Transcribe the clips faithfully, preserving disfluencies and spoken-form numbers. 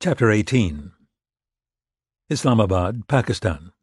Chapter eighteen. Islamabad, Pakistan.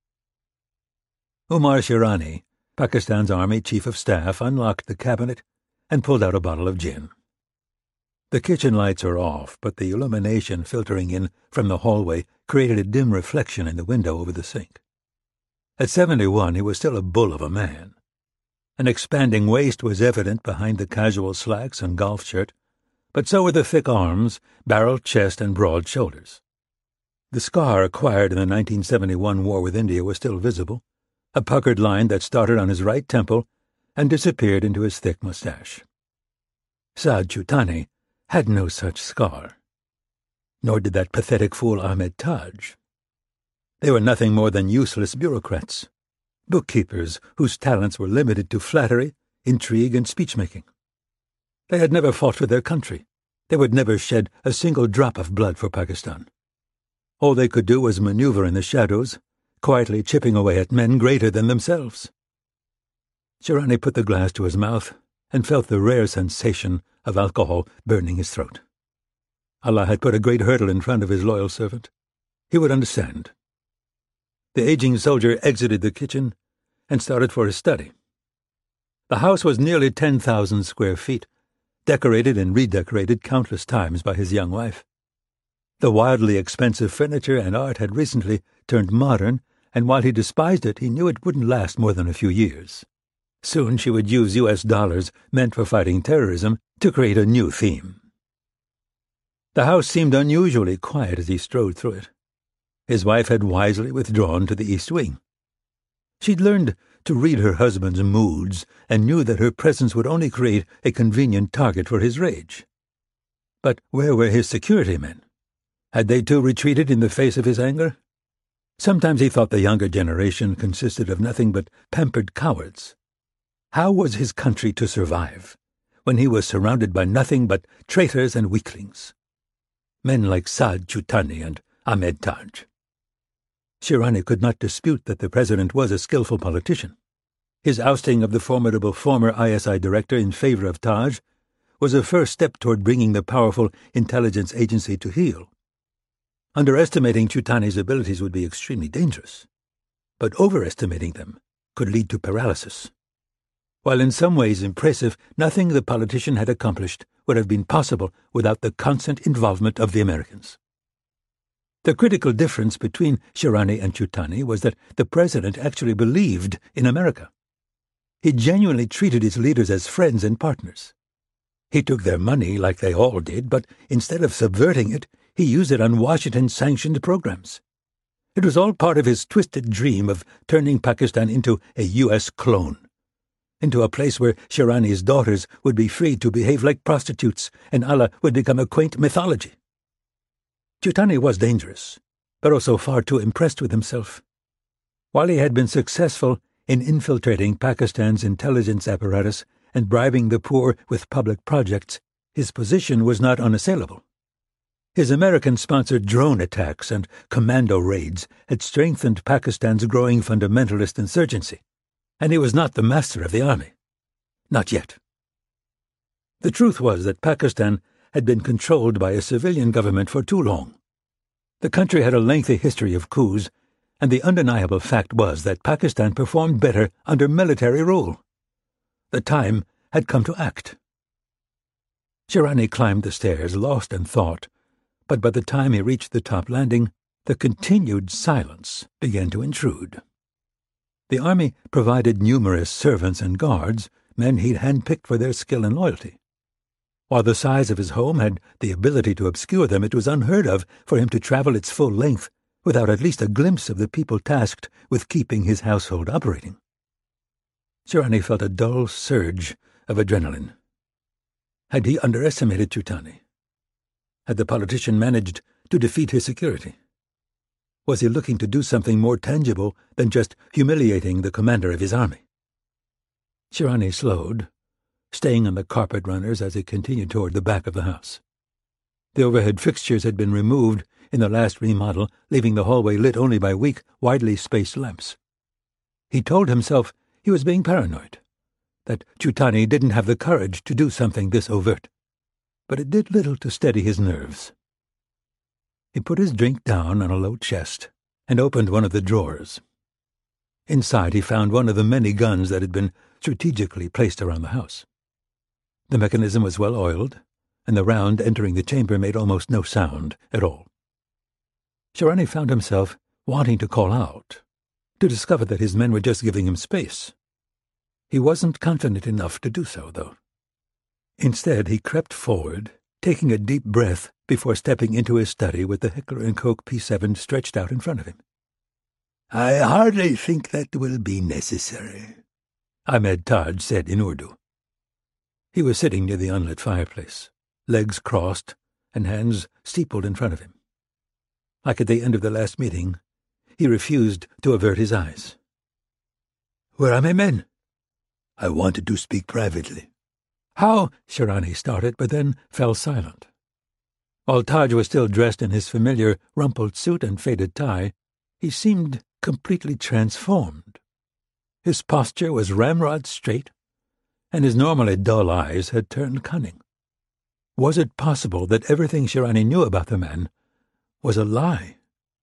Umar Shirani, Pakistan's Army Chief of Staff, unlocked the cabinet and pulled out a bottle of gin. The kitchen lights were off, but the illumination filtering in from the hallway created a dim reflection in the window over the sink. At seventy-one, he was still a bull of a man. An expanding waist was evident behind the casual slacks and golf shirt, but so were the thick arms, barrel chest, and broad shoulders. The scar acquired in the nineteen seventy-one war with India was still visible, a puckered line that started on his right temple and disappeared into his thick mustache. Saad Chutani had no such scar. Nor did that pathetic fool Ahmed Taj. They were nothing more than useless bureaucrats, bookkeepers whose talents were limited to flattery, intrigue, and speech-making. They had never fought for their country. They would never shed a single drop of blood for Pakistan. All they could do was maneuver in the shadows, quietly chipping away at men greater than themselves. Shirani put the glass to his mouth and felt the rare sensation of alcohol burning his throat. Allah had put a great hurdle in front of his loyal servant. He would understand. The aging soldier exited the kitchen and started for his study. The house was nearly ten thousand square feet, decorated and redecorated countless times by his young wife. The wildly expensive furniture and art had recently turned modern, and while he despised it, he knew it wouldn't last more than a few years. Soon she would use U S dollars meant for fighting terrorism to create a new theme. The house seemed unusually quiet as he strode through it. His wife had wisely withdrawn to the east wing. She'd learned to read her husband's moods and knew that her presence would only create a convenient target for his rage. But where were his security men? Had they too retreated in the face of his anger? Sometimes he thought the younger generation consisted of nothing but pampered cowards. How was his country to survive when he was surrounded by nothing but traitors and weaklings? Men like Saad Chutani and Ahmed Taj. Shirani could not dispute that the president was a skillful politician. His ousting of the formidable former I S I director in favor of Taj was a first step toward bringing the powerful intelligence agency to heel. Underestimating Chutani's abilities would be extremely dangerous, but overestimating them could lead to paralysis. While in some ways impressive, nothing the politician had accomplished would have been possible without the constant involvement of the Americans. The critical difference between Shirani and Chutani was that the president actually believed in America. He genuinely treated his leaders as friends and partners. He took their money like they all did, but instead of subverting it, he used it on Washington-sanctioned programs. It was all part of his twisted dream of turning Pakistan into a U S clone, into a place where Shirani's daughters would be free to behave like prostitutes and Allah would become a quaint mythology. Chutani was dangerous, but also far too impressed with himself. While he had been successful in infiltrating Pakistan's intelligence apparatus and bribing the poor with public projects, his position was not unassailable. His American-sponsored drone attacks and commando raids had strengthened Pakistan's growing fundamentalist insurgency, and he was not the master of the army. Not yet. The truth was that Pakistan had been controlled by a civilian government for too long. The country had a lengthy history of coups, and the undeniable fact was that Pakistan performed better under military rule. The time had come to act. Shirani climbed the stairs, lost in thought, but by the time he reached the top landing, the continued silence began to intrude. The army provided numerous servants and guards, men he'd handpicked for their skill and loyalty. While the size of his home had the ability to obscure them, it was unheard of for him to travel its full length without at least a glimpse of the people tasked with keeping his household operating. Shirani felt a dull surge of adrenaline. Had he underestimated Chutani? Had the politician managed to defeat his security? Was he looking to do something more tangible than just humiliating the commander of his army? Shirani slowed, staying on the carpet runners as he continued toward the back of the house. The overhead fixtures had been removed in the last remodel, leaving the hallway lit only by weak, widely spaced lamps. He told himself he was being paranoid, that Chutani didn't have the courage to do something this overt, but it did little to steady his nerves. He put his drink down on a low chest and opened one of the drawers. Inside he found one of the many guns that had been strategically placed around the house. The mechanism was well oiled, and the round entering the chamber made almost no sound at all. Shirani found himself wanting to call out, to discover that his men were just giving him space. He wasn't confident enough to do so, though. Instead, he crept forward, taking a deep breath before stepping into his study with the Heckler and Koch P seven stretched out in front of him. "I hardly think that will be necessary," Ahmed Taj said in Urdu. He was sitting near the unlit fireplace, legs crossed and hands steepled in front of him. Like at the end of the last meeting, he refused to avert his eyes. "Where are my men?" "I wanted to speak privately." "How?" Shirani started, but then fell silent. While Taj was still dressed in his familiar rumpled suit and faded tie, he seemed completely transformed. His posture was ramrod straight, and his normally dull eyes had turned cunning. Was it possible that everything Shirani knew about the man was a lie?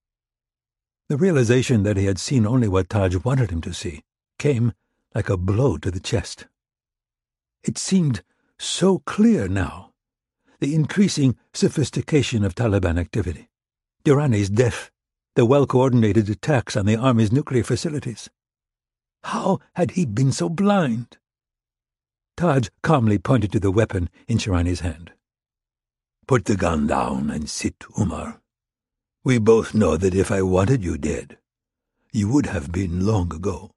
The realization that he had seen only what Taj wanted him to see came like a blow to the chest. It seemed so clear now, the increasing sophistication of Taliban activity, Durrani's death, the well-coordinated attacks on the Army's nuclear facilities. How had he been so blind? Taj calmly pointed to the weapon in Shirani's hand. "Put the gun down and sit, Umar. We both know that if I wanted you dead, you would have been long ago."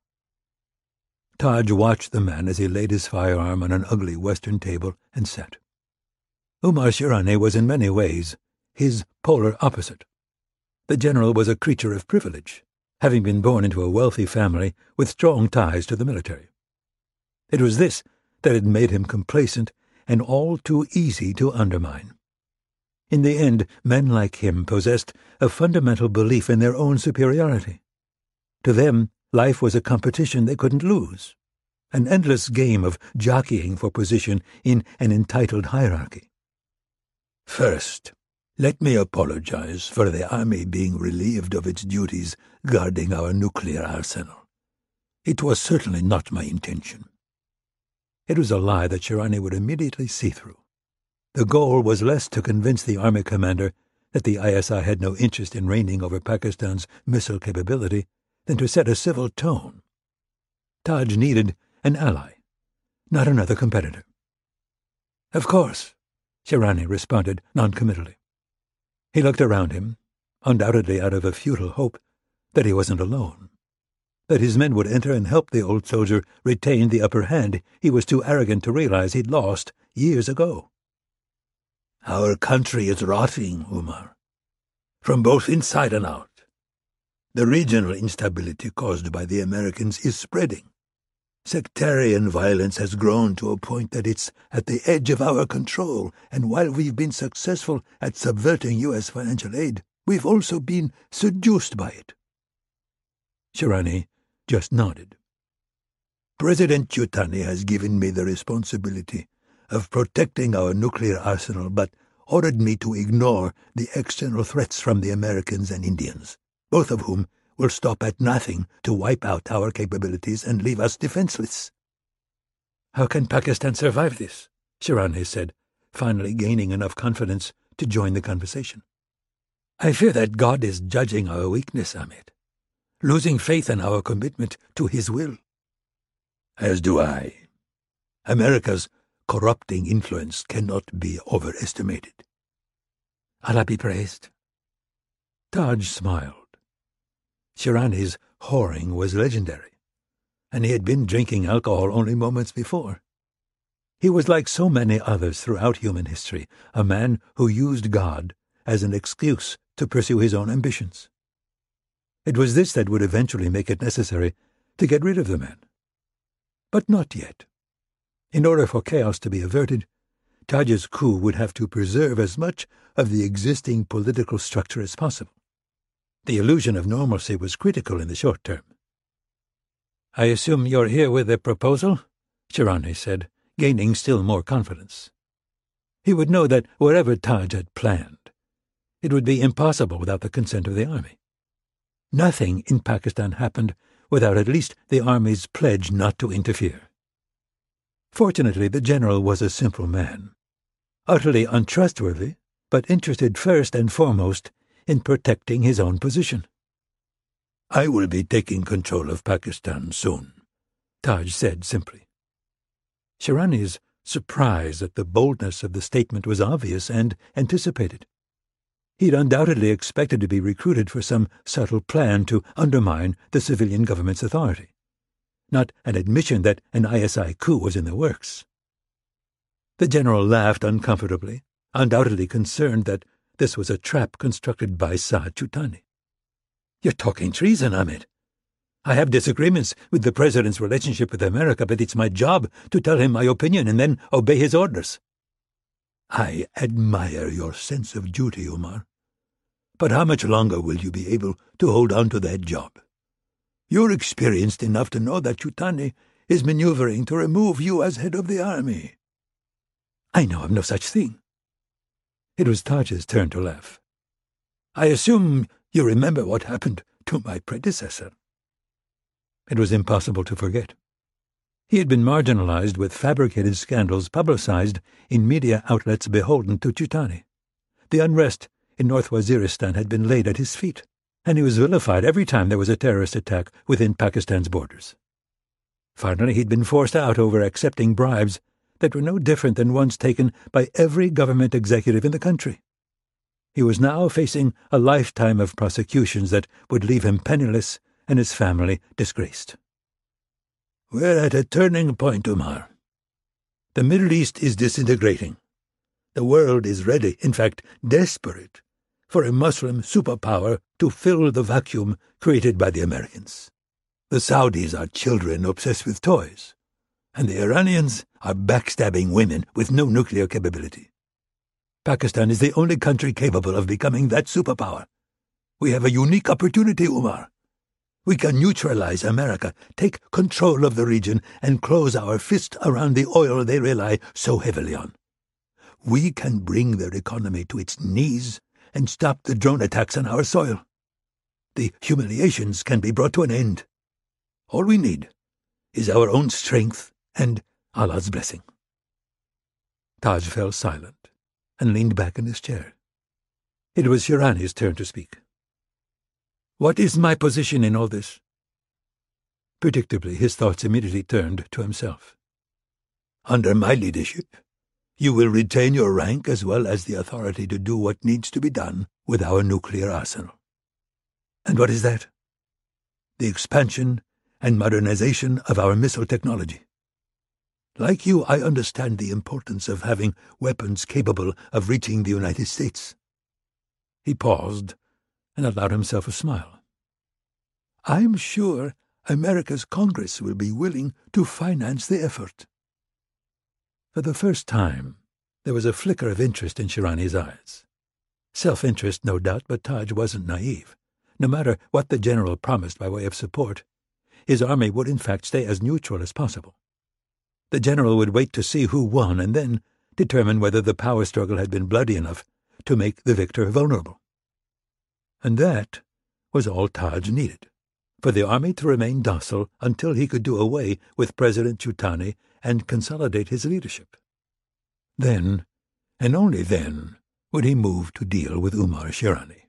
Taj watched the man as he laid his firearm on an ugly Western table and sat. Umar Shirani was in many ways his polar opposite. The general was a creature of privilege, having been born into a wealthy family with strong ties to the military. It was this that had made him complacent and all too easy to undermine. In the end, men like him possessed a fundamental belief in their own superiority. To them, life was a competition they couldn't lose, an endless game of jockeying for position in an entitled hierarchy. "First, let me apologize for the Army being relieved of its duties guarding our nuclear arsenal. It was certainly not my intention." It was a lie that Shirani would immediately see through. The goal was less to convince the Army commander that the I S I had no interest in reigning over Pakistan's missile capability than to set a civil tone. Taj needed an ally, not another competitor. "Of course," Shirani responded noncommittally. He looked around him, undoubtedly out of a futile hope that he wasn't alone. That his men would enter and help the old soldier retain the upper hand he was too arrogant to realize he'd lost years ago. "Our country is rotting, Umar, from both inside and out. The regional instability caused by the Americans is spreading. Sectarian violence has grown to a point that it's at the edge of our control, and while we've been successful at subverting U S financial aid, we've also been seduced by it." Shirani just nodded. "President Yutani has given me the responsibility of protecting our nuclear arsenal, but ordered me to ignore the external threats from the Americans and Indians, both of whom will stop at nothing to wipe out our capabilities and leave us defenseless." "How can Pakistan survive this?" Shirani said, finally gaining enough confidence to join the conversation. "I fear that God is judging our weakness, Ahmed, losing faith in our commitment to His will." "As do I. America's corrupting influence cannot be overestimated." "Allah be praised." Taj smiled. Shirani's whoring was legendary, and he had been drinking alcohol only moments before. He was like so many others throughout human history, a man who used God as an excuse to pursue his own ambitions. It was this that would eventually make it necessary to get rid of the man. But not yet. In order for chaos to be averted, Taj's coup would have to preserve as much of the existing political structure as possible. The illusion of normalcy was critical in the short term. "I assume you're here with a proposal?" Shirani said, gaining still more confidence. He would know that wherever Taj had planned, It would be impossible without the consent of the army. Nothing in Pakistan happened without at least the army's pledge not to interfere. Fortunately, the general was a simple man, utterly untrustworthy, but interested first and foremost in protecting his own position. "I will be taking control of Pakistan soon," Taj said simply. Shirani's surprise at the boldness of the statement was obvious and anticipated. He'd undoubtedly expected to be recruited for some subtle plan to undermine the civilian government's authority, not an admission that an I S I coup was in the works. The general laughed uncomfortably, undoubtedly concerned that this was a trap constructed by Saad Chutani. "You're talking treason, Ahmed. I have disagreements with the president's relationship with America, but it's my job to tell him my opinion and then obey his orders." "I admire your sense of duty, Umar. But how much longer will you be able to hold on to that job? You're experienced enough to know that Chutani is maneuvering to remove you as head of the army." "I know of no such thing." It was Taj's turn to laugh. "I assume you remember what happened to my predecessor." It was impossible to forget. He had been marginalized with fabricated scandals publicized in media outlets beholden to Chutani. The unrest in North Waziristan had been laid at his feet, and he was vilified every time there was a terrorist attack within Pakistan's borders. Finally, he'd been forced out over accepting bribes that were no different than ones taken by every government executive in the country. He was now facing a lifetime of prosecutions that would leave him penniless and his family disgraced. "We're at a turning point, Umar. The Middle East is disintegrating. The world is ready, in fact desperate, for a Muslim superpower to fill the vacuum created by the Americans. The Saudis are children obsessed with toys, and the Iranians are backstabbing women with no nuclear capability. Pakistan is the only country capable of becoming that superpower. We have a unique opportunity, Umar. We can neutralize America, take control of the region, and close our fist around the oil they rely so heavily on. We can bring their economy to its knees and stop the drone attacks on our soil. The humiliations can be brought to an end. All we need is our own strength and Allah's blessing." Taj fell silent and leaned back in his chair. It was Shirani's turn to speak. "What is my position in all this?" Predictably, his thoughts immediately turned to himself. "Under my leadership, you will retain your rank as well as the authority to do what needs to be done with our nuclear arsenal." "And what is that?" "The expansion and modernization of our missile technology. Like you, I understand the importance of having weapons capable of reaching the United States." He paused and allowed himself a smile. "I'm sure America's Congress will be willing to finance the effort." For the first time, there was a flicker of interest in Shirani's eyes. Self-interest, no doubt, but Taj wasn't naive. No matter what the general promised by way of support, his army would in fact stay as neutral as possible. The general would wait to see who won and then determine whether the power struggle had been bloody enough to make the victor vulnerable. And that was all Taj needed, for the army to remain docile until he could do away with President Chutani and consolidate his leadership. Then, and only then, would he move to deal with Umar Shirani.